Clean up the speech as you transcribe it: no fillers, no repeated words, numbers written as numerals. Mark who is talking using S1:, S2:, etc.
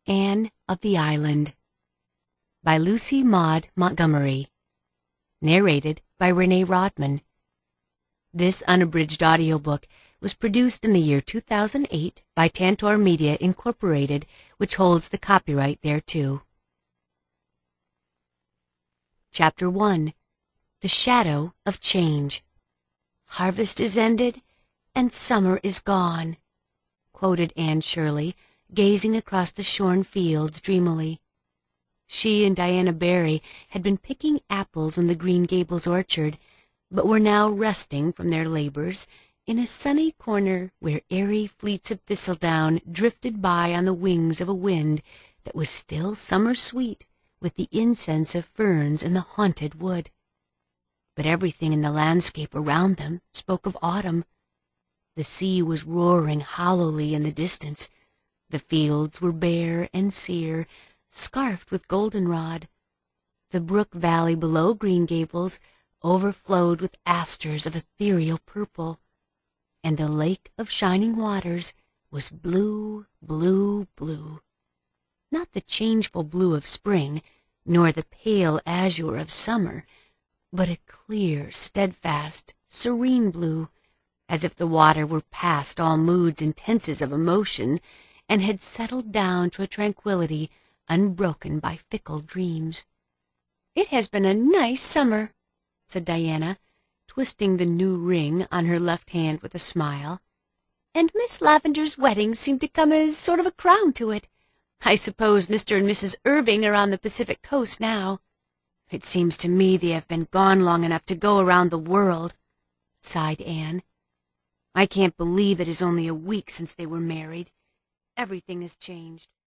S1: Anne of the Island by Lucy Maud Montgomery. Narrated by Renee Rodman. This unabridged audiobook was produced in the year 2008 by Tantor Media Incorporated, which holds the copyright thereto. Chapter 1. The Shadow of Change. "Harvest is ended, and summer is gone," quoted Anne Shirley, gazing across the shorn fields dreamily. She and Diana Barry had been picking apples in the Green Gables orchard, but were now resting from their labors in a sunny corner where airy fleets of thistledown drifted by on the wings of a wind that was still summer sweet with the incense of ferns in the haunted wood. But everything in the landscape around them spoke of autumn. The sea was roaring hollowly in the distance. The fields were bare and sere, scarfed with goldenrod. The brook valley below Green Gables overflowed with asters of ethereal purple, and the lake of shining waters was blue, blue, blue. Not the changeful blue of spring, nor the pale azure of summer, but a clear, steadfast, serene blue, as if the water were past all moods and tenses of emotion, and had settled down to a tranquillity unbroken by fickle dreams. "It has been a nice summer," said Diana, twisting the new ring on her left hand with a smile. "And Miss Lavendar's wedding seemed to come as sort of a crown to it. I suppose Mr. and Mrs. Irving are on the Pacific coast now. It seems to me they have been gone long enough to go around the world," sighed Anne. "I can't believe it is only a week since they were married. Everything has changed.